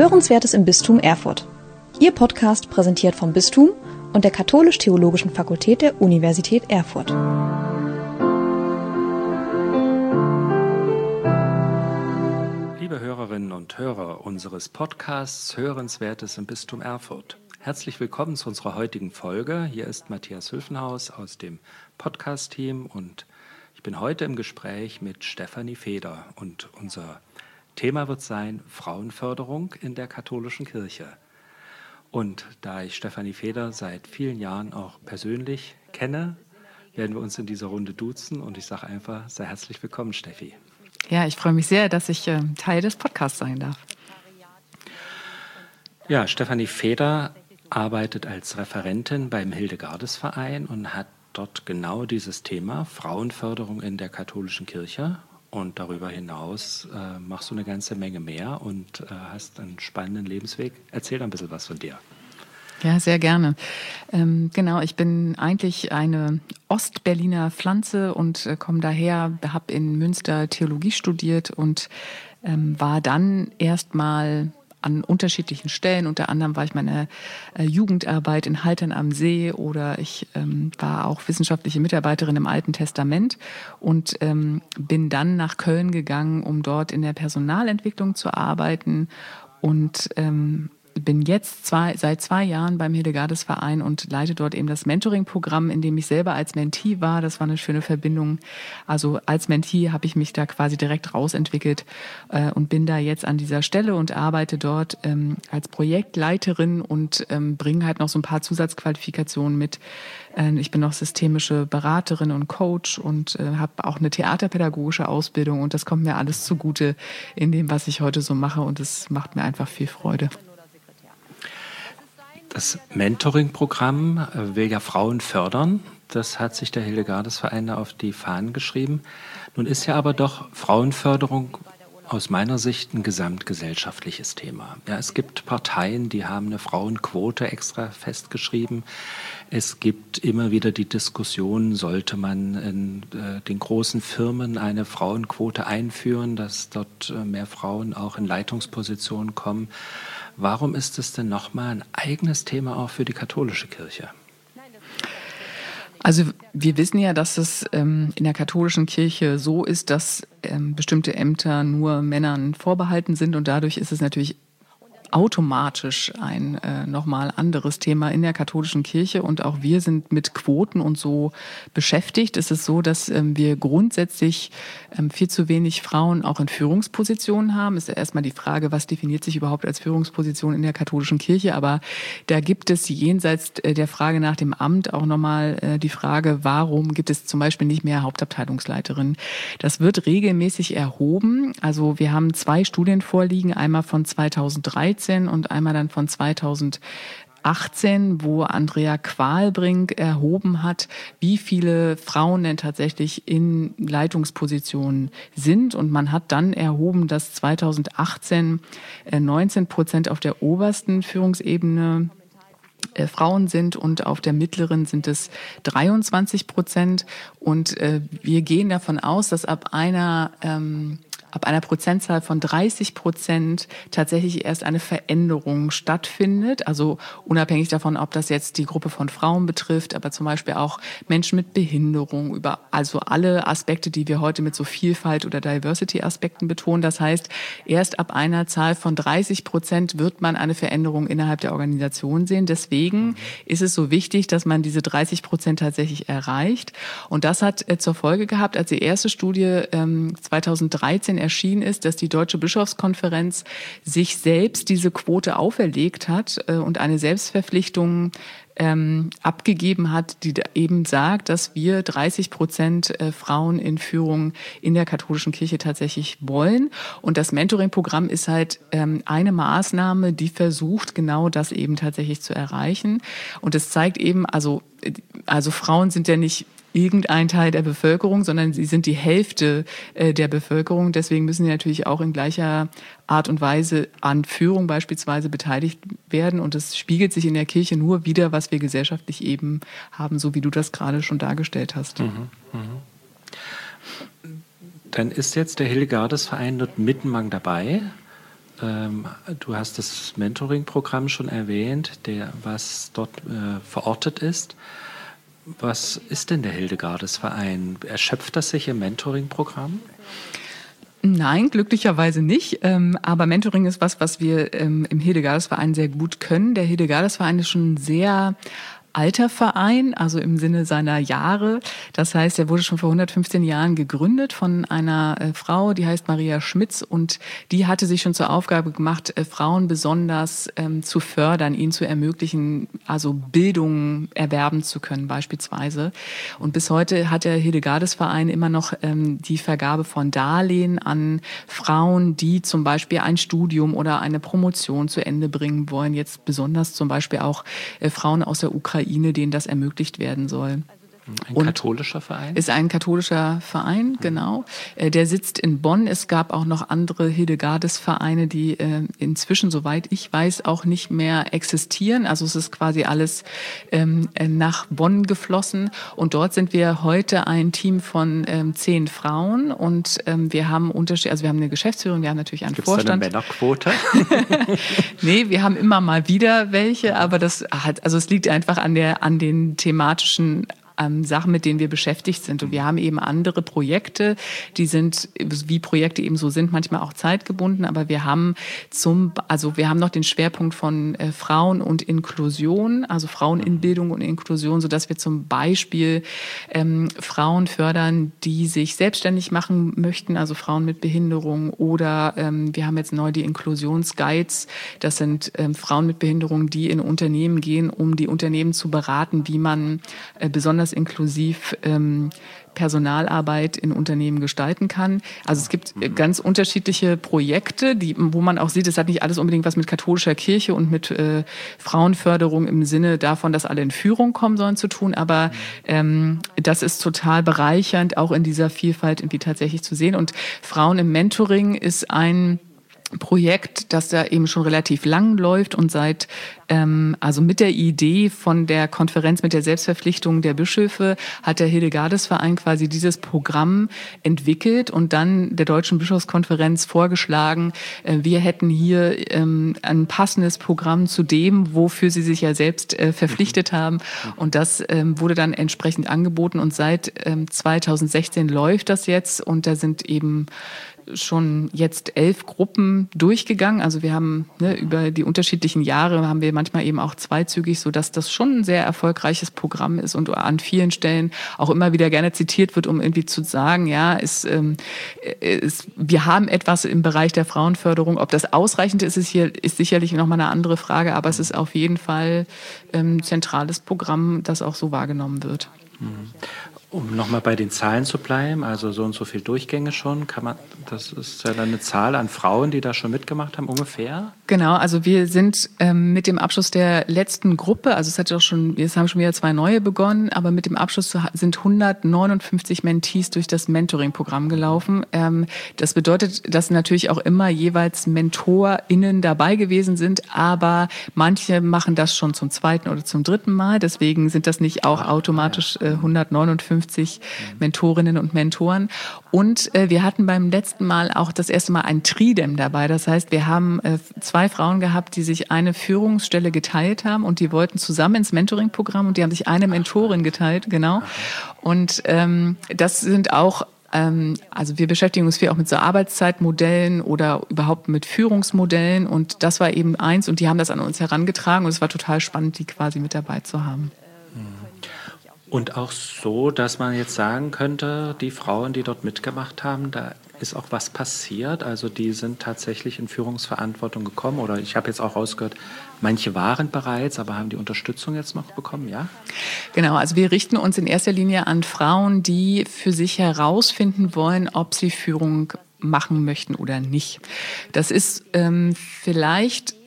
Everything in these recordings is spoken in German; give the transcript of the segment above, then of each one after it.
Hörenswertes im Bistum Erfurt. Ihr Podcast präsentiert vom Bistum und der Katholisch-Theologischen Fakultät der Universität Erfurt. Liebe Hörerinnen und Hörer unseres Podcasts Hörenswertes im Bistum Erfurt. Herzlich willkommen zu unserer heutigen Folge. Hier ist Matthias Hülfenhaus aus dem Podcast-Team und ich bin heute im Gespräch mit Stefanie Feder und unser Thema wird sein Frauenförderung in der katholischen Kirche. Und da ich Stefanie Feder seit vielen Jahren auch persönlich kenne, werden wir uns in dieser Runde duzen und ich sage einfach, sei herzlich willkommen, Steffi. Ja, ich freue mich sehr, dass ich Teil des Podcasts sein darf. Ja, Stefanie Feder arbeitet als Referentin beim Hildegardesverein und hat dort genau dieses Thema Frauenförderung in der katholischen Kirche. Und darüber hinaus machst du eine ganze Menge mehr und hast einen spannenden Lebensweg. Erzähl ein bisschen was von dir. Ja, sehr gerne. Genau, ich bin eigentlich eine Ostberliner Pflanze und komme daher, habe in Münster Theologie studiert und war dann erstmal an unterschiedlichen Stellen. Unter anderem war ich meine Jugendarbeit in Haltern am See oder ich war auch wissenschaftliche Mitarbeiterin im Alten Testament und bin dann nach Köln gegangen, um dort in der Personalentwicklung zu arbeiten und bin jetzt seit 2 Jahren beim Hildegardesverein und leite dort eben das Mentoring-Programm, in dem ich selber als Mentee war. Das war eine schöne Verbindung. Also als Mentee habe ich mich da quasi direkt rausentwickelt und bin da jetzt an dieser Stelle und arbeite dort als Projektleiterin und bringe halt noch so ein paar Zusatzqualifikationen mit. Ich bin noch systemische Beraterin und Coach und habe auch eine theaterpädagogische Ausbildung und das kommt mir alles zugute in dem, was ich heute so mache und es macht mir einfach viel Freude. Das Mentoring-Programm will ja Frauen fördern. Das hat sich der Hildegardesverein auf die Fahnen geschrieben. Nun ist ja aber doch Frauenförderung aus meiner Sicht ein gesamtgesellschaftliches Thema. Ja, es gibt Parteien, die haben eine Frauenquote extra festgeschrieben. Es gibt immer wieder die Diskussion, sollte man in den großen Firmen eine Frauenquote einführen, dass dort mehr Frauen auch in Leitungspositionen kommen. Warum ist es denn nochmal ein eigenes Thema auch für die katholische Kirche? Also wir wissen ja, dass es in der katholischen Kirche so ist, dass bestimmte Ämter nur Männern vorbehalten sind und dadurch ist es natürlich automatisch ein nochmal anderes Thema in der katholischen Kirche und auch wir sind mit Quoten und so beschäftigt. Es ist so, dass wir grundsätzlich viel zu wenig Frauen auch in Führungspositionen haben. Ist ja erstmal die Frage, was definiert sich überhaupt als Führungsposition in der katholischen Kirche, aber da gibt es jenseits der Frage nach dem Amt auch nochmal die Frage, warum gibt es zum Beispiel nicht mehr Hauptabteilungsleiterinnen? Das wird regelmäßig erhoben. Also wir haben 2 Studien vorliegen, einmal von 2013 und einmal dann von 2018, wo Andrea Qualbrink erhoben hat, wie viele Frauen denn tatsächlich in Leitungspositionen sind. Und man hat dann erhoben, dass 2018 19% auf der obersten Führungsebene Frauen sind und auf der mittleren sind es 23%. Und wir gehen davon aus, dass ab einer Prozentzahl von 30% tatsächlich erst eine Veränderung stattfindet. Also unabhängig davon, ob das jetzt die Gruppe von Frauen betrifft, aber zum Beispiel auch Menschen mit Behinderung, also alle Aspekte, die wir heute mit so Vielfalt oder Diversity-Aspekten betonen. Das heißt, erst ab einer Zahl von 30% wird man eine Veränderung innerhalb der Organisation sehen. Deswegen ist es so wichtig, dass man diese 30% tatsächlich erreicht. Und das hat zur Folge gehabt, als die erste Studie 2013 erschienen ist, dass die Deutsche Bischofskonferenz sich selbst diese Quote auferlegt hat und eine Selbstverpflichtung abgegeben hat, die eben sagt, dass wir 30% Frauen in Führung in der katholischen Kirche tatsächlich wollen. Und das Mentoring-Programm ist halt eine Maßnahme, die versucht, genau das eben tatsächlich zu erreichen. Und es zeigt eben, also Frauen sind ja nicht irgendein Teil der Bevölkerung, sondern sie sind die Hälfte der Bevölkerung. Deswegen müssen sie natürlich auch in gleicher Art und Weise an Führung beispielsweise beteiligt werden. Und das spiegelt sich in der Kirche nur wider, was wir gesellschaftlich eben haben, so wie du das gerade schon dargestellt hast. Dann ist jetzt der Hildegardesverein dort mittenlang dabei. Du hast das Mentoring-Programm schon erwähnt, was dort verortet ist. Was ist denn der Hildegardes-Verein? Erschöpft das sich im Mentoring-Programm? Nein, glücklicherweise nicht. Aber Mentoring ist was wir im Hildegardes-Verein sehr gut können. Der Hildegardes-Verein ist schon ein sehr alter Verein, also im Sinne seiner Jahre. Das heißt, er wurde schon vor 115 Jahren gegründet von einer Frau, die heißt Maria Schmitz, und die hatte sich schon zur Aufgabe gemacht, Frauen besonders zu fördern, ihnen zu ermöglichen, also Bildung erwerben zu können beispielsweise. Und bis heute hat der Hildegardes-Verein immer noch die Vergabe von Darlehen an Frauen, die zum Beispiel ein Studium oder eine Promotion zu Ende bringen wollen. Jetzt besonders zum Beispiel auch Frauen aus der Ukraine, denen das ermöglicht werden soll. Ein katholischer Verein? Ist ein katholischer Verein, genau. Der sitzt in Bonn. Es gab auch noch andere Hildegardes-Vereine, die inzwischen, soweit ich weiß, auch nicht mehr existieren. Also es ist quasi alles nach Bonn geflossen. Und dort sind wir heute ein Team von 10 Frauen. Und wir haben also wir haben eine Geschäftsführung, wir haben natürlich einen Vorstand. Gibt's da eine Männerquote? Nee, wir haben immer mal wieder welche, aber es liegt einfach an den thematischen Sachen, mit denen wir beschäftigt sind. Und wir haben eben andere Projekte, die sind, wie Projekte eben so sind, manchmal auch zeitgebunden, aber wir haben noch den Schwerpunkt von Frauen und Inklusion, also Frauen in Bildung und Inklusion, sodass wir zum Beispiel Frauen fördern, die sich selbstständig machen möchten, also Frauen mit Behinderung, oder wir haben jetzt neu die Inklusionsguides. Das sind Frauen mit Behinderung, die in Unternehmen gehen, um die Unternehmen zu beraten, wie man besonders inklusiv Personalarbeit in Unternehmen gestalten kann. Also es gibt ganz unterschiedliche Projekte, wo man auch sieht, es hat nicht alles unbedingt was mit katholischer Kirche und mit Frauenförderung im Sinne davon, dass alle in Führung kommen sollen, zu tun. Aber das ist total bereichernd, auch in dieser Vielfalt irgendwie tatsächlich zu sehen. Und Frauen im Mentoring ist ein Projekt, das da eben schon relativ lang läuft und also mit der Idee von der Konferenz mit der Selbstverpflichtung der Bischöfe hat der Hildegardes-Verein quasi dieses Programm entwickelt und dann der Deutschen Bischofskonferenz vorgeschlagen, wir hätten hier ein passendes Programm zu dem, wofür sie sich ja selbst verpflichtet haben. Und das wurde dann entsprechend angeboten und seit 2016 läuft das jetzt und da sind eben schon jetzt 11 Gruppen durchgegangen. Also wir haben über die unterschiedlichen Jahre haben wir manchmal eben auch zweizügig, sodass das schon ein sehr erfolgreiches Programm ist und an vielen Stellen auch immer wieder gerne zitiert wird, um irgendwie zu sagen, ja, wir haben etwas im Bereich der Frauenförderung. Ob das ausreichend ist, ist sicherlich nochmal eine andere Frage, aber es ist auf jeden Fall ein zentrales Programm, das auch so wahrgenommen wird. Um nochmal bei den Zahlen zu bleiben, also so und so viele Durchgänge schon, das ist ja dann eine Zahl an Frauen, die da schon mitgemacht haben, ungefähr? Genau, also wir sind mit dem Abschluss der letzten Gruppe, also jetzt haben schon wieder 2 neue begonnen, aber mit dem Abschluss sind 159 Mentees durch das Mentoring-Programm gelaufen. Das bedeutet, dass natürlich auch immer jeweils MentorInnen dabei gewesen sind, aber manche machen das schon zum 2. oder zum 3. Mal, deswegen sind das nicht auch automatisch 159 Mentorinnen und Mentoren. Und wir hatten beim letzten Mal auch das erste Mal ein Tridem dabei. Das heißt, wir haben 2 Frauen gehabt, die sich eine Führungsstelle geteilt haben und die wollten zusammen ins Mentoring-Programm und die haben sich eine Mentorin geteilt, genau. Und das sind auch also wir beschäftigen uns viel auch mit so Arbeitszeitmodellen oder überhaupt mit Führungsmodellen und das war eben eins und die haben das an uns herangetragen und es war total spannend, die quasi mit dabei zu haben. Und auch so, dass man jetzt sagen könnte, die Frauen, die dort mitgemacht haben, da ist auch was passiert. Also die sind tatsächlich in Führungsverantwortung gekommen. Oder ich habe jetzt auch rausgehört, manche waren bereits, aber haben die Unterstützung jetzt noch bekommen, ja? Genau, also wir richten uns in erster Linie an Frauen, die für sich herausfinden wollen, ob sie Führung machen möchten oder nicht. Das ist vielleicht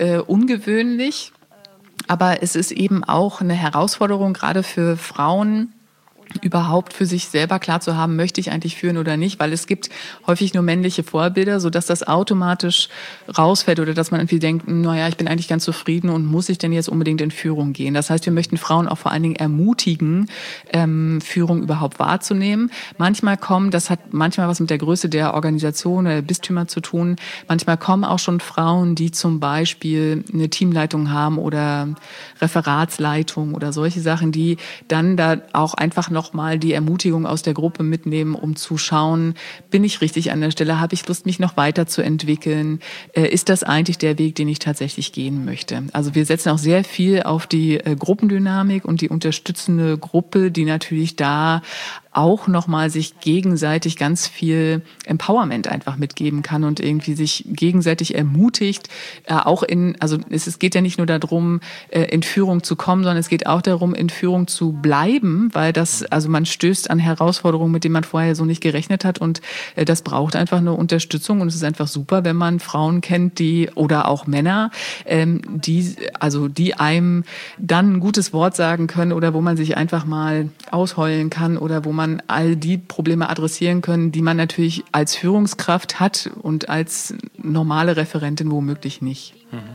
ungewöhnlich, aber es ist eben auch eine Herausforderung, gerade für Frauen, überhaupt für sich selber klar zu haben, möchte ich eigentlich führen oder nicht, weil es gibt häufig nur männliche Vorbilder, sodass das automatisch rausfällt oder dass man irgendwie denkt, naja, ich bin eigentlich ganz zufrieden und muss ich denn jetzt unbedingt in Führung gehen? Das heißt, wir möchten Frauen auch vor allen Dingen ermutigen, Führung überhaupt wahrzunehmen. Manchmal das hat manchmal was mit der Größe der Organisation oder der Bistümer zu tun. Manchmal kommen auch schon Frauen, die zum Beispiel eine Teamleitung haben oder Referatsleitung oder solche Sachen, die dann da auch einfach noch mal die Ermutigung aus der Gruppe mitnehmen, um zu schauen, bin ich richtig an der Stelle, habe ich Lust, mich noch weiterzuentwickeln, ist das eigentlich der Weg, den ich tatsächlich gehen möchte. Also wir setzen auch sehr viel auf die Gruppendynamik und die unterstützende Gruppe, die natürlich da auch nochmal sich gegenseitig ganz viel Empowerment einfach mitgeben kann und irgendwie sich gegenseitig ermutigt, also es geht ja nicht nur darum, in Führung zu kommen, sondern es geht auch darum, in Führung zu bleiben, weil also man stößt an Herausforderungen, mit denen man vorher so nicht gerechnet hat und das braucht einfach eine Unterstützung und es ist einfach super, wenn man Frauen kennt, oder auch Männer, die einem dann ein gutes Wort sagen können oder wo man sich einfach mal ausheulen kann oder wo man all die Probleme adressieren können, die man natürlich als Führungskraft hat und als normale Referentin womöglich nicht.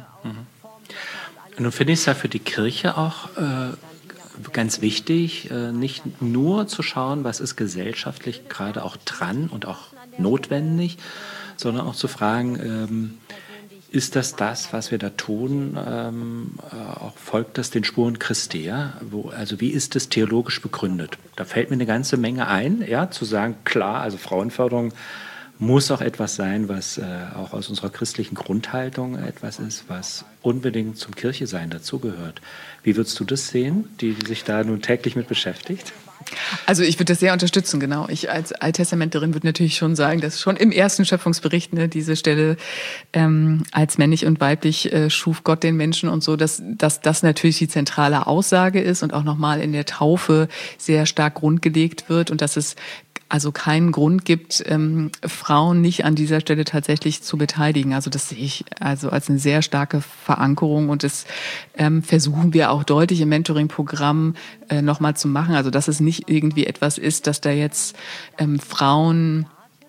Nun finde ich es ja für die Kirche auch ganz wichtig, nicht nur zu schauen, was ist gesellschaftlich gerade auch dran und auch notwendig, sondern auch zu fragen, ist das, was wir da tun, auch folgt das den Spuren Christi? Ja? Also wie ist das theologisch begründet? Da fällt mir eine ganze Menge ein, ja, zu sagen, klar, also Frauenförderung muss auch etwas sein, was auch aus unserer christlichen Grundhaltung etwas ist, was unbedingt zum Kirchesein dazugehört. Wie würdest du das sehen, die sich da nun täglich mit beschäftigt? Also ich würde das sehr unterstützen, genau. Ich als Alttestamenterin würde natürlich schon sagen, dass schon im ersten Schöpfungsbericht diese Stelle als männlich und weiblich schuf Gott den Menschen und so, dass das natürlich die zentrale Aussage ist und auch nochmal in der Taufe sehr stark grundgelegt wird und dass es also keinen Grund gibt, Frauen nicht an dieser Stelle tatsächlich zu beteiligen. Also das sehe ich also als eine sehr starke Verankerung und das versuchen wir auch deutlich im Mentoring-Programm nochmal zu machen. Also dass es nicht irgendwie etwas ist, dass da jetzt Frauen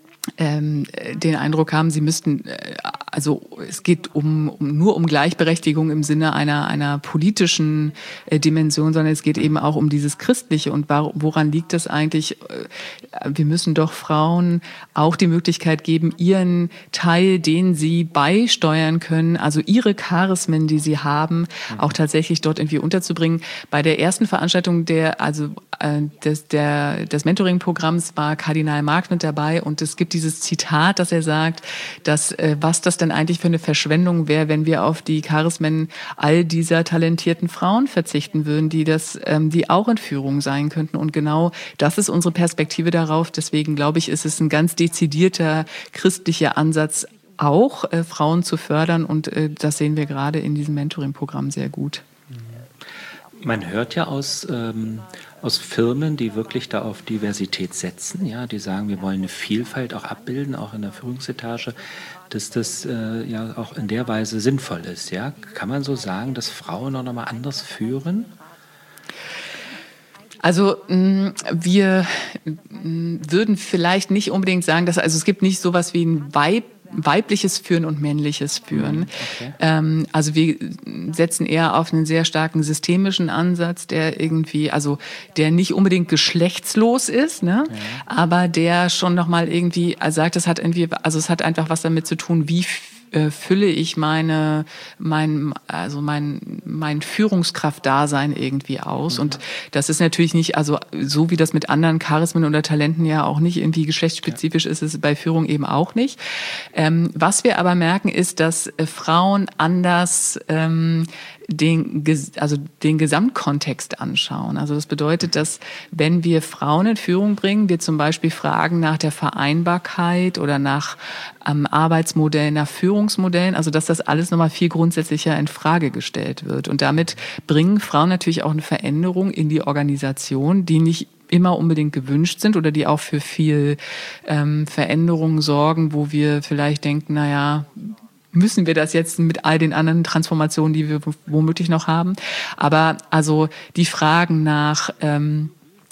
den Eindruck haben, sie müssten, also es geht nur um Gleichberechtigung im Sinne einer politischen Dimension, sondern es geht eben auch um dieses Christliche. Und woran liegt das eigentlich? Wir müssen doch Frauen auch die Möglichkeit geben, ihren Teil, den sie beisteuern können, also ihre Charismen, die sie haben, auch tatsächlich dort irgendwie unterzubringen. Bei der ersten Veranstaltung des Mentoring-Programms war Kardinal Marx mit dabei und es gibt dieses Zitat, dass er sagt, dass was das denn eigentlich für eine Verschwendung wäre, wenn wir auf die Charismen all dieser talentierten Frauen verzichten würden, die auch in Führung sein könnten. Und genau das ist unsere Perspektive darauf. Deswegen glaube ich, ist es ein ganz dezidierter christlicher Ansatz, auch Frauen zu fördern. Und das sehen wir gerade in diesem Mentoring-Programm sehr gut. Man hört ja aus Firmen, die wirklich da auf Diversität setzen, ja, die sagen, wir wollen eine Vielfalt auch abbilden, auch in der Führungsetage, dass das ja auch in der Weise sinnvoll ist. Ja? Kann man so sagen, dass Frauen auch nochmal anders führen? Also wir würden vielleicht nicht unbedingt sagen, dass es gibt nicht sowas wie ein weibliches Führen und männliches Führen. Okay. Also wir setzen eher auf einen sehr starken systemischen Ansatz, der nicht unbedingt geschlechtslos ist, ne? Ja. Aber der schon nochmal irgendwie sagt, es hat einfach was damit zu tun, wie fülle ich mein Führungskraftdasein irgendwie aus. Und das ist natürlich nicht, also so wie das mit anderen Charismen oder Talenten ja auch nicht irgendwie geschlechtsspezifisch ist, ist es bei Führung eben auch nicht. Was wir aber merken, ist, dass Frauen anders den Gesamtkontext anschauen. Also das bedeutet, dass wenn wir Frauen in Führung bringen, wir zum Beispiel fragen nach der Vereinbarkeit oder nach Arbeitsmodellen, nach Führungsmodellen, also dass das alles nochmal viel grundsätzlicher in Frage gestellt wird. Und damit bringen Frauen natürlich auch eine Veränderung in die Organisation, die nicht immer unbedingt gewünscht sind oder die auch für viel Veränderungen sorgen, wo wir vielleicht denken, müssen wir das jetzt mit all den anderen Transformationen, die wir womöglich noch haben. Aber also die Fragen nach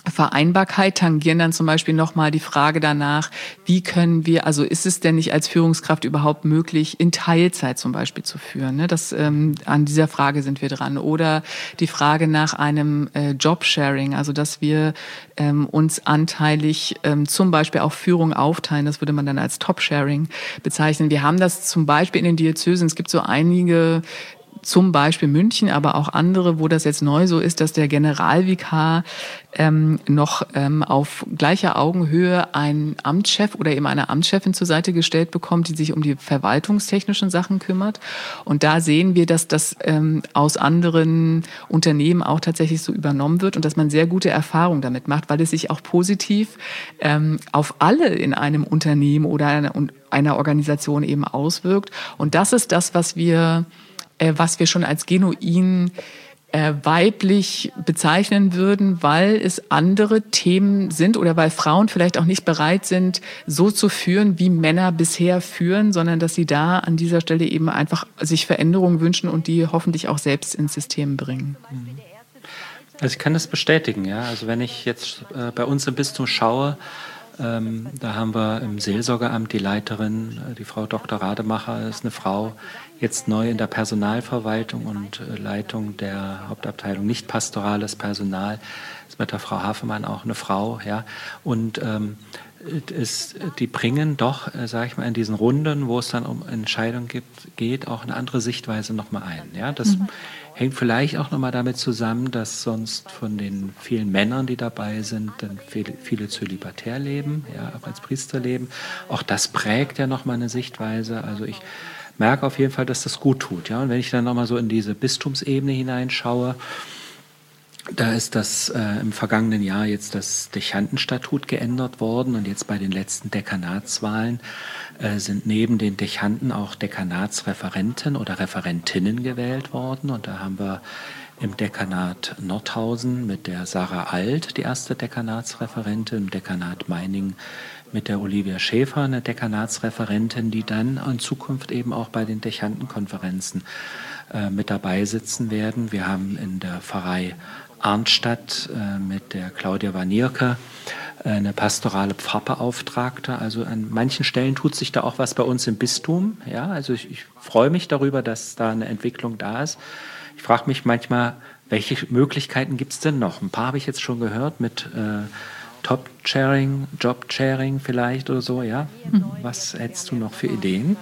Vereinbarkeit tangieren dann zum Beispiel nochmal die Frage danach, wie können wir, also ist es denn nicht als Führungskraft überhaupt möglich, in Teilzeit zum Beispiel zu führen? Ne? An dieser Frage sind wir dran. Oder die Frage nach einem Jobsharing, also dass wir uns anteilig zum Beispiel auch Führung aufteilen. Das würde man dann als Top-Sharing bezeichnen. Wir haben das zum Beispiel in den Diözesen. Es gibt so einige, zum Beispiel München, aber auch andere, wo das jetzt neu so ist, dass der Generalvikar noch auf gleicher Augenhöhe einen Amtschef oder eben eine Amtschefin zur Seite gestellt bekommt, die sich um die verwaltungstechnischen Sachen kümmert. Und da sehen wir, dass das aus anderen Unternehmen auch tatsächlich so übernommen wird und dass man sehr gute Erfahrungen damit macht, weil es sich auch positiv auf alle in einem Unternehmen oder einer Organisation eben auswirkt. Und das ist das, was wir schon als genuin weiblich bezeichnen würden, weil es andere Themen sind oder weil Frauen vielleicht auch nicht bereit sind, so zu führen, wie Männer bisher führen, sondern dass sie da an dieser Stelle eben einfach sich Veränderungen wünschen und die hoffentlich auch selbst ins System bringen. Also ich kann das bestätigen, ja. Also wenn ich jetzt bei uns im Bistum schaue, da haben wir im Seelsorgeamt die Leiterin, die Frau Dr. Rademacher, ist eine Frau, jetzt neu in der Personalverwaltung und Leitung der Hauptabteilung nicht pastorales Personal, ist mit der Frau Hafemann auch eine Frau, ja. Und die bringen doch, sage ich mal, in diesen Runden, wo es dann um Entscheidungen geht, auch eine andere Sichtweise nochmal ein. Ja? Das hängt vielleicht auch nochmal damit zusammen, dass sonst von den vielen Männern, die dabei sind, dann viele zölibatär leben, ja, auch als Priester leben. Auch das prägt ja nochmal eine Sichtweise. Also ich merke auf jeden Fall, dass das gut tut. Ja? Und wenn ich dann nochmal so in diese Bistumsebene hineinschaue, da ist das im vergangenen Jahr jetzt das Dechantenstatut geändert worden und jetzt bei den letzten Dekanatswahlen sind neben den Dechanten auch Dekanatsreferenten oder Referentinnen gewählt worden. Und da haben wir im Dekanat Nordhausen mit der Sarah Alt die erste Dekanatsreferentin, im Dekanat Meiningen mit der Olivia Schäfer eine Dekanatsreferentin, die dann in Zukunft eben auch bei den Dechantenkonferenzen mit dabei sitzen werden. Wir haben in der Pfarrei Arnstadt mit der Claudia Wanierke eine pastorale Pfarrbeauftragte. Also an manchen Stellen tut sich da auch was bei uns im Bistum. Ja, also ich freue mich darüber, dass da eine Entwicklung da ist. Ich frage mich manchmal, welche Möglichkeiten gibt es denn noch? Ein paar habe ich jetzt schon gehört mit Top-Sharing, Job-Sharing vielleicht oder so. Ja, was hättest du noch für Ideen?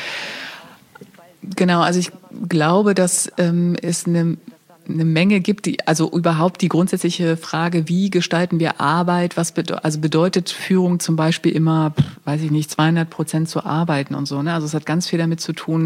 Genau, also ich glaube, dass es eine Menge gibt, also überhaupt die grundsätzliche Frage, wie gestalten wir Arbeit, bedeutet Führung zum Beispiel immer, 200% zu arbeiten und so, ne? Also es hat ganz viel damit zu tun,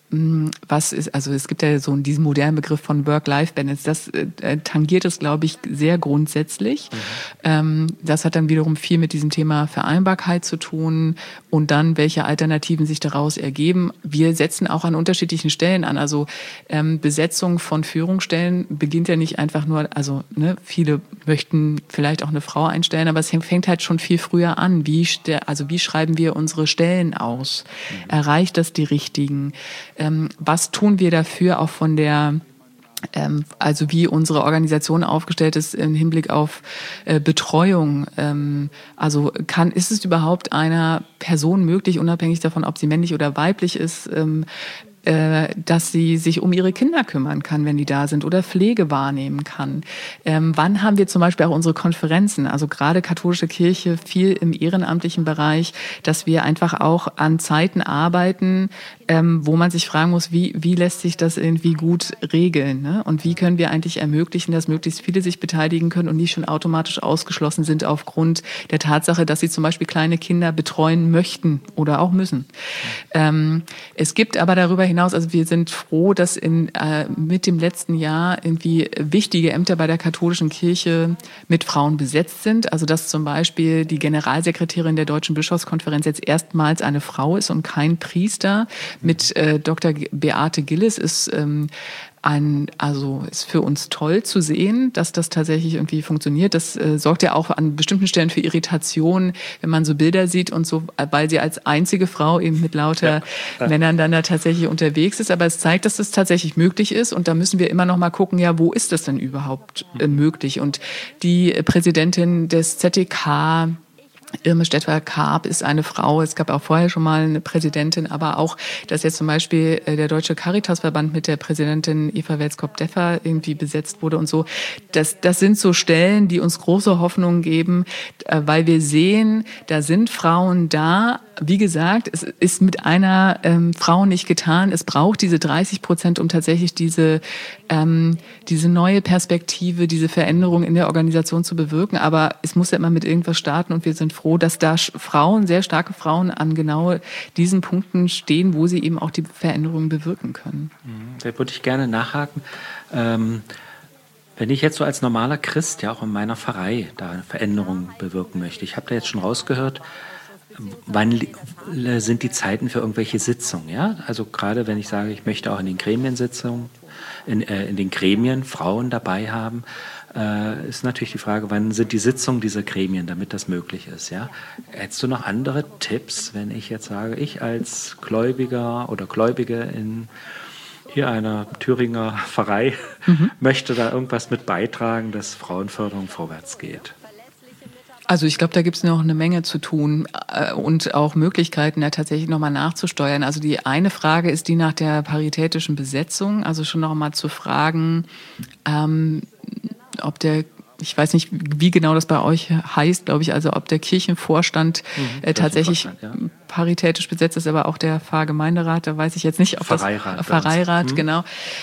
es gibt ja so diesen modernen Begriff von Work-Life-Balance, das tangiert es, glaube ich, sehr grundsätzlich. Das hat dann wiederum viel mit diesem Thema Vereinbarkeit zu tun und dann, welche Alternativen sich daraus ergeben. Wir setzen auch an unterschiedlichen Stellen an. Also Besetzung von Führungsstellen beginnt ja nicht einfach nur, viele möchten vielleicht auch eine Frau einstellen, aber es fängt halt schon viel früher an. Wie schreiben wir unsere Stellen aus? Erreicht das die richtigen? Was tun wir dafür auch von der, wie unsere Organisation aufgestellt ist im Hinblick auf Betreuung? Ist es überhaupt einer Person möglich, unabhängig davon, ob sie männlich oder weiblich ist, dass sie sich um ihre Kinder kümmern kann, wenn die da sind, oder Pflege wahrnehmen kann. Wann haben wir zum Beispiel auch unsere Konferenzen, also gerade katholische Kirche, viel im ehrenamtlichen Bereich, dass wir einfach auch an Zeiten arbeiten, wo man sich fragen muss, wie lässt sich das irgendwie gut regeln, ne? Und wie können wir eigentlich ermöglichen, dass möglichst viele sich beteiligen können und nicht schon automatisch ausgeschlossen sind aufgrund der Tatsache, dass sie zum Beispiel kleine Kinder betreuen möchten oder auch müssen. Es gibt aber darüber hinaus, also wir sind froh, dass mit dem letzten Jahr irgendwie wichtige Ämter bei der katholischen Kirche mit Frauen besetzt sind. Also dass zum Beispiel die Generalsekretärin der Deutschen Bischofskonferenz jetzt erstmals eine Frau ist und kein Priester. Mit Dr. Beate Gillis ist ist für uns toll zu sehen, dass das tatsächlich irgendwie funktioniert. Das sorgt ja auch an bestimmten Stellen für Irritation, wenn man so Bilder sieht und so, weil sie als einzige Frau eben mit lauter Männern dann da tatsächlich unterwegs ist. Aber es zeigt, dass das tatsächlich möglich ist. Und da müssen wir immer noch mal gucken, ja, wo ist das denn überhaupt möglich? Und die Präsidentin des ZDK, Irme Stettwer-Karp, ist eine Frau. Es gab auch vorher schon mal eine Präsidentin, aber auch, dass jetzt zum Beispiel der Deutsche Caritasverband mit der Präsidentin Eva Welskop-Deffer irgendwie besetzt wurde und so. Das sind so Stellen, die uns große Hoffnung geben, weil wir sehen, da sind Frauen da. Wie gesagt, es ist mit einer Frau nicht getan. Es braucht diese 30%, um tatsächlich diese neue Perspektive, diese Veränderung in der Organisation zu bewirken. Aber es muss ja immer mit irgendwas starten und wir sind froh, dass da Frauen, sehr starke Frauen an genau diesen Punkten stehen, wo sie eben auch die Veränderungen bewirken können. Da würde ich gerne nachhaken. Wenn ich jetzt so als normaler Christ ja auch in meiner Pfarrei da eine Veränderung bewirken möchte, ich habe da jetzt schon rausgehört, wann sind die Zeiten für irgendwelche Sitzungen? Ja? Also gerade wenn ich sage, ich möchte auch in den Gremiensitzungen, in den Gremien Frauen dabei haben, ist natürlich die Frage, wann sind die Sitzungen dieser Gremien, damit das möglich ist. Ja? Hättest du noch andere Tipps, wenn ich jetzt sage, ich als Gläubiger oder Gläubige in hier einer Thüringer Pfarrei möchte da irgendwas mit beitragen, dass Frauenförderung vorwärts geht? Also ich glaube, da gibt es noch eine Menge zu tun und auch Möglichkeiten, da tatsächlich nochmal nachzusteuern. Also die eine Frage ist die nach der paritätischen Besetzung, also schon nochmal zu fragen, ob ich weiß nicht, wie genau das bei euch heißt, glaube ich, also ob der Kirchenvorstand tatsächlich paritätisch besetzt ist, aber auch der Pfarrgemeinderat, da weiß ich jetzt nicht, ob Pfarreirat, genau,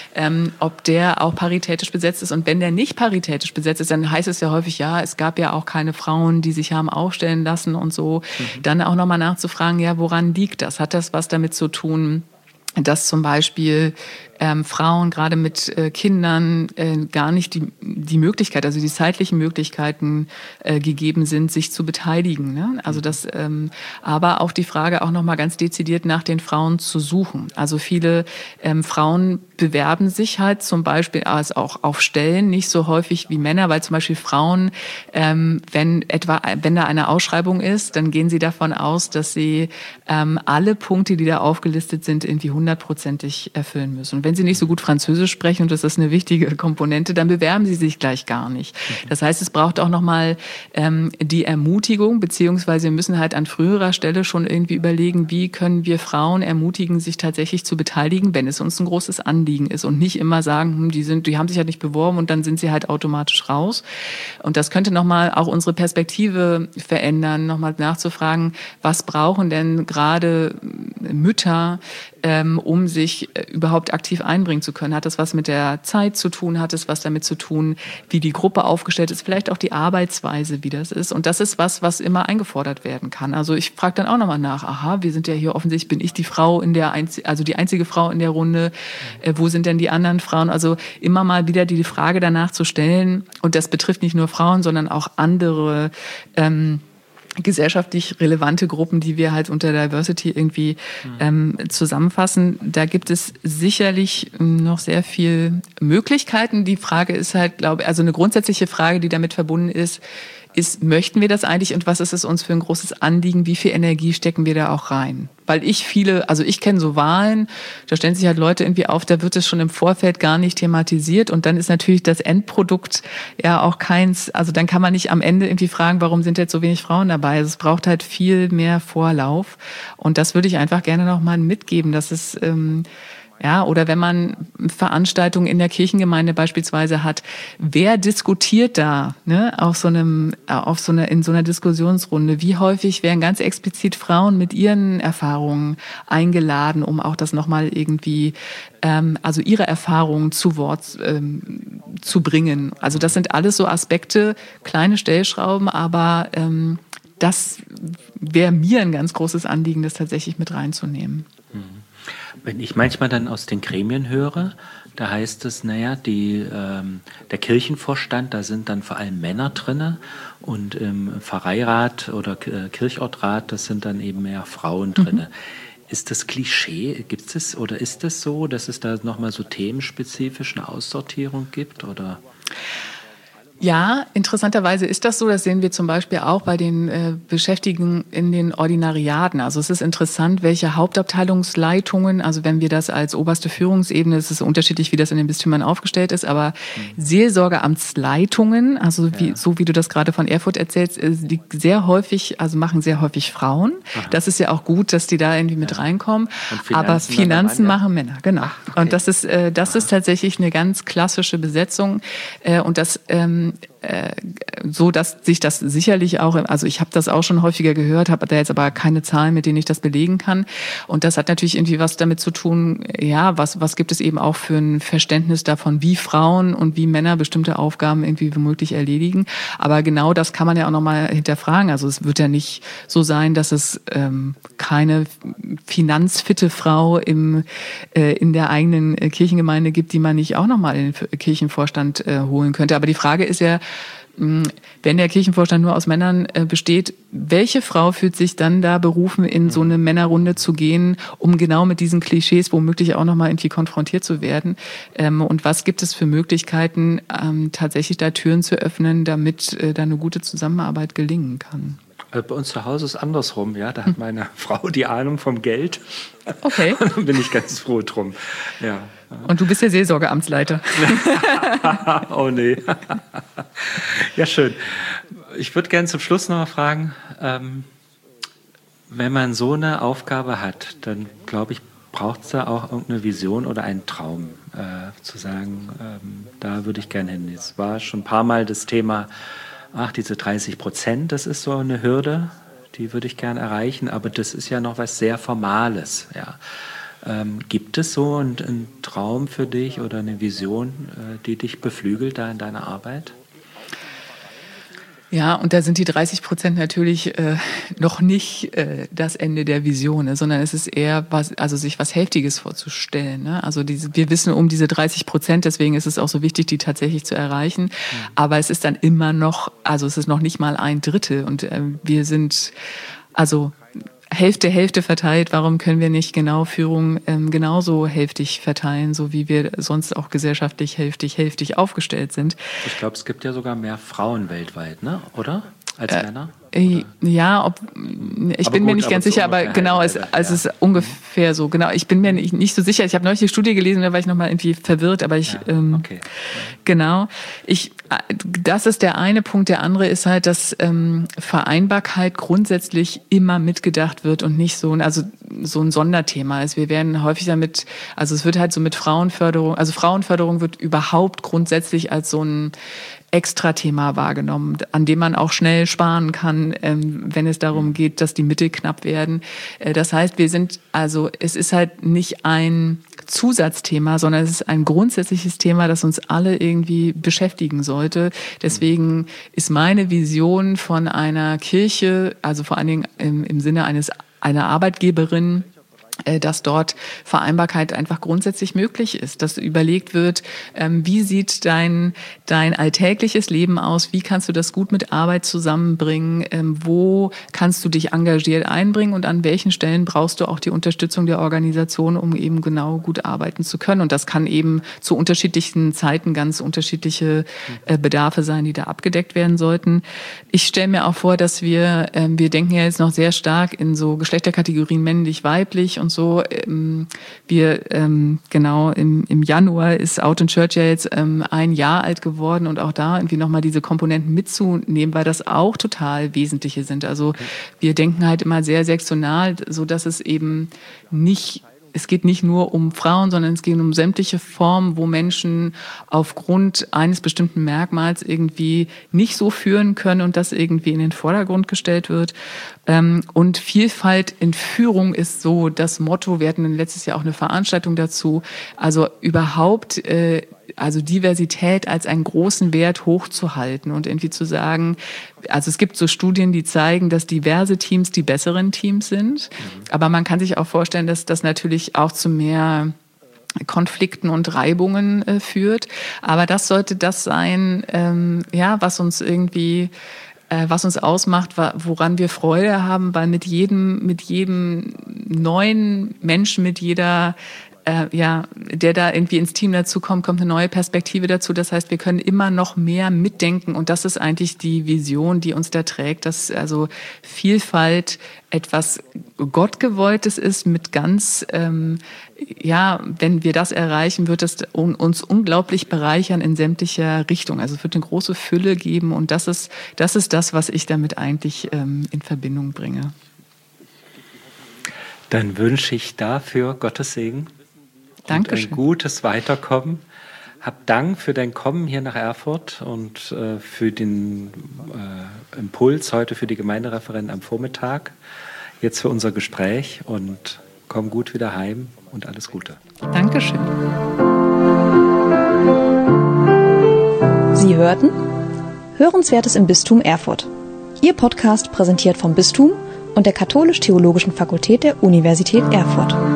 ob der auch paritätisch besetzt ist. Und wenn der nicht paritätisch besetzt ist, dann heißt es ja häufig, ja, es gab ja auch keine Frauen, die sich haben aufstellen lassen und so. Dann auch nochmal nachzufragen, ja, woran liegt das? Hat das was damit zu tun, dass zum Beispiel Frauen gerade mit Kindern gar nicht die Möglichkeit, also die zeitlichen Möglichkeiten gegeben sind, sich zu beteiligen. Ne? Also das, aber auch die Frage auch nochmal ganz dezidiert nach den Frauen zu suchen. Also viele Frauen bewerben sich halt zum Beispiel auch auf Stellen nicht so häufig wie Männer, weil zum Beispiel Frauen, wenn da eine Ausschreibung ist, dann gehen sie davon aus, dass sie alle Punkte, die da aufgelistet sind, irgendwie 100%ig erfüllen müssen. Und wenn sie nicht so gut Französisch sprechen, und das ist eine wichtige Komponente, dann bewerben sie sich gleich gar nicht. Das heißt, es braucht auch nochmal die Ermutigung, beziehungsweise wir müssen halt an früherer Stelle schon irgendwie überlegen, wie können wir Frauen ermutigen, sich tatsächlich zu beteiligen, wenn es uns ein großes Anliegen ist und nicht immer sagen, die haben sich halt nicht beworben und dann sind sie halt automatisch raus. Und das könnte nochmal auch unsere Perspektive verändern, nochmal nachzufragen, was brauchen denn gerade Mütter, um sich überhaupt aktiv einbringen zu können. Hat das was mit der Zeit zu tun? Hat es was damit zu tun, wie die Gruppe aufgestellt ist? Vielleicht auch die Arbeitsweise, wie das ist. Und das ist was immer eingefordert werden kann. Also ich frage dann auch nochmal nach, aha, wir sind ja hier offensichtlich, bin ich die Frau also die einzige Frau in der Runde. Wo sind denn die anderen Frauen? Also immer mal wieder die Frage danach zu stellen. Und das betrifft nicht nur Frauen, sondern auch andere gesellschaftlich relevante Gruppen, die wir halt unter Diversity irgendwie zusammenfassen. Da gibt es sicherlich noch sehr viel Möglichkeiten. Die Frage ist halt, glaube ich, also eine grundsätzliche Frage, die damit verbunden ist, möchten wir das eigentlich und was ist es uns für ein großes Anliegen? Wie viel Energie stecken wir da auch rein? Weil ich kenne so Wahlen, da stellen sich halt Leute irgendwie auf, da wird es schon im Vorfeld gar nicht thematisiert und dann ist natürlich das Endprodukt ja auch keins, also dann kann man nicht am Ende irgendwie fragen, warum sind jetzt so wenig Frauen dabei? Also es braucht halt viel mehr Vorlauf und das würde ich einfach gerne nochmal mitgeben, dass es oder wenn man Veranstaltungen in der Kirchengemeinde beispielsweise hat, wer diskutiert da, ne, in so einer Diskussionsrunde? Wie häufig werden ganz explizit Frauen mit ihren Erfahrungen eingeladen, um auch das nochmal irgendwie, also ihre Erfahrungen zu Wort zu bringen? Also das sind alles so Aspekte, kleine Stellschrauben, aber das wäre mir ein ganz großes Anliegen, das tatsächlich mit reinzunehmen. Wenn ich manchmal dann aus den Gremien höre, da heißt es, der Kirchenvorstand, da sind dann vor allem Männer drin und im Pfarreirat oder Kirchortrat, das sind dann eben mehr Frauen drin. ist das Klischee, gibt es oder ist es so, dass es da nochmal so themenspezifisch eine Aussortierung gibt, oder? Ja, interessanterweise ist das so. Das sehen wir zum Beispiel auch bei den Beschäftigten in den Ordinariaten. Also es ist interessant, welche Hauptabteilungsleitungen, also wenn wir das als oberste Führungsebene, es ist unterschiedlich, wie das in den Bistümern aufgestellt ist, aber Seelsorgeamtsleitungen, also so wie du das gerade von Erfurt erzählst, die sehr häufig, also machen sehr häufig Frauen. Aha. Das ist ja auch gut, dass die da irgendwie mit reinkommen. Aber Finanzen machen Männer, genau. Ach, okay. Und das ist tatsächlich eine ganz klassische Besetzung. Und das so, dass sich das sicherlich auch, also ich habe das auch schon häufiger gehört, habe da jetzt aber keine Zahlen, mit denen ich das belegen kann. Und das hat natürlich irgendwie was damit zu tun, ja, was gibt es eben auch für ein Verständnis davon, wie Frauen und wie Männer bestimmte Aufgaben irgendwie womöglich erledigen. Aber genau das kann man ja auch nochmal hinterfragen. Also es wird ja nicht so sein, dass es keine finanzfitte Frau in der eigenen Kirchengemeinde gibt, die man nicht auch nochmal in den Kirchenvorstand holen könnte. Aber die Frage ist ja, wenn der Kirchenvorstand nur aus Männern besteht, welche Frau fühlt sich dann da berufen, in so eine Männerrunde zu gehen, um genau mit diesen Klischees womöglich auch nochmal irgendwie konfrontiert zu werden? Und was gibt es für Möglichkeiten, tatsächlich da Türen zu öffnen, damit da eine gute Zusammenarbeit gelingen kann? Bei uns zu Hause ist andersrum, ja. Da hat meine Frau die Ahnung vom Geld. Okay. Und dann bin ich ganz froh drum. Ja. Und du bist der Seelsorgeamtsleiter. Oh nee. Ja, schön. Ich würde gerne zum Schluss noch mal fragen, wenn man so eine Aufgabe hat, dann glaube ich, braucht es da auch irgendeine Vision oder einen Traum, zu sagen, da würde ich gerne hin. Es war schon ein paar Mal das Thema, diese 30%, das ist so eine Hürde, die würde ich gerne erreichen, aber das ist ja noch was sehr Formales, ja. Gibt es so einen Traum für dich oder eine Vision, die dich beflügelt da in deiner Arbeit? Ja, und da sind die 30% natürlich noch nicht das Ende der Vision, sondern es ist eher sich was Hälftiges vorzustellen. Ne? Also wir wissen um diese 30%, deswegen ist es auch so wichtig, die tatsächlich zu erreichen. Mhm. Aber es ist dann immer noch, also es ist noch nicht mal 1/3 und wir sind Hälfte verteilt. Warum können wir nicht genau Führung genauso hälftig verteilen, so wie wir sonst auch gesellschaftlich hälftig aufgestellt sind? Ich glaube, es gibt ja sogar mehr Frauen weltweit, ne? Oder? Als Männer? Ja, ich bin mir nicht ganz sicher, aber genau, es ist ungefähr so. Genau, ich bin mir nicht so sicher. Ich habe neulich eine Studie gelesen, da war ich nochmal irgendwie verwirrt, aber okay. Genau. Das ist der eine Punkt. Der andere ist halt, dass Vereinbarkeit grundsätzlich immer mitgedacht wird und nicht so ein Sonderthema ist. Wir werden häufig damit, also es wird halt so mit Frauenförderung, also Frauenförderung wird überhaupt grundsätzlich als so ein Extra-Thema wahrgenommen, an dem man auch schnell sparen kann, wenn es darum geht, dass die Mittel knapp werden. Das heißt, es ist halt nicht ein Zusatzthema, sondern es ist ein grundsätzliches Thema, das uns alle irgendwie beschäftigen sollte. Deswegen ist meine Vision von einer Kirche, also vor allen Dingen im Sinne einer Arbeitgeberin, dass dort Vereinbarkeit einfach grundsätzlich möglich ist, dass überlegt wird, wie sieht dein alltägliches Leben aus, wie kannst du das gut mit Arbeit zusammenbringen, wo kannst du dich engagiert einbringen und an welchen Stellen brauchst du auch die Unterstützung der Organisation, um eben genau gut arbeiten zu können. Und das kann eben zu unterschiedlichen Zeiten ganz unterschiedliche Bedarfe sein, die da abgedeckt werden sollten. Ich stelle mir auch vor, dass wir denken ja jetzt noch sehr stark in so Geschlechterkategorien männlich, weiblich und so. Genau, im Januar ist Out in Church ja jetzt 1 Jahr alt geworden und auch da irgendwie nochmal diese Komponenten mitzunehmen, weil das auch total wesentliche sind. Also wir denken halt immer sehr sektional, so dass es eben es geht nicht nur um Frauen, sondern es geht um sämtliche Formen, wo Menschen aufgrund eines bestimmten Merkmals irgendwie nicht so führen können und das irgendwie in den Vordergrund gestellt wird. Und Vielfalt in Führung ist so das Motto. Wir hatten letztes Jahr auch eine Veranstaltung dazu. Also überhaupt Diversität als einen großen Wert hochzuhalten und irgendwie zu sagen, also es gibt so Studien, die zeigen, dass diverse Teams die besseren Teams sind. Aber man kann sich auch vorstellen, dass das natürlich auch zu mehr Konflikten und Reibungen führt. Aber das sollte das sein, was uns irgendwie was uns ausmacht, woran wir Freude haben, weil mit jedem neuen Menschen mit jeder der da irgendwie ins Team dazu kommt eine neue Perspektive dazu. Das heißt, wir können immer noch mehr mitdenken und das ist eigentlich die Vision, die uns da trägt, dass also Vielfalt etwas Gottgewolltes ist mit ganz, wenn wir das erreichen, wird es uns unglaublich bereichern in sämtlicher Richtung. Also es wird eine große Fülle geben und das ist das, was ich damit eigentlich in Verbindung bringe. Dann wünsche ich dafür Gottes Segen. Dankeschön. Und ein gutes Weiterkommen. Hab Dank für dein Kommen hier nach Erfurt und für den Impuls heute für die Gemeindereferenten am Vormittag. Jetzt für unser Gespräch und komm gut wieder heim und alles Gute. Dankeschön. Sie hörten Hörenswertes im Bistum Erfurt. Ihr Podcast präsentiert vom Bistum und der Katholisch-Theologischen Fakultät der Universität Erfurt.